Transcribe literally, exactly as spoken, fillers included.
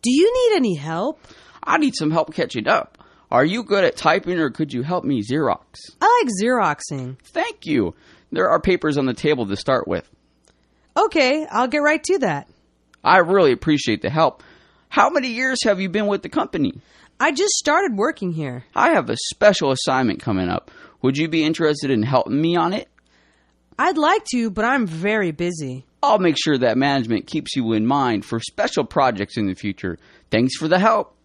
Do you need any help? I need some help catching up. Are you good at typing, or could you help me Xerox? I like Xeroxing. Thank you. There are papers on the table to start with. Okay, I'll get right to that. I really appreciate the help. How many years have you been with the company? I just started working here. I have a special assignment coming up. Would you be interested in helping me on it? I'd like to, but I'm very busy. I'll make sure that management keeps you in mind for special projects in the future. Thanks for the help.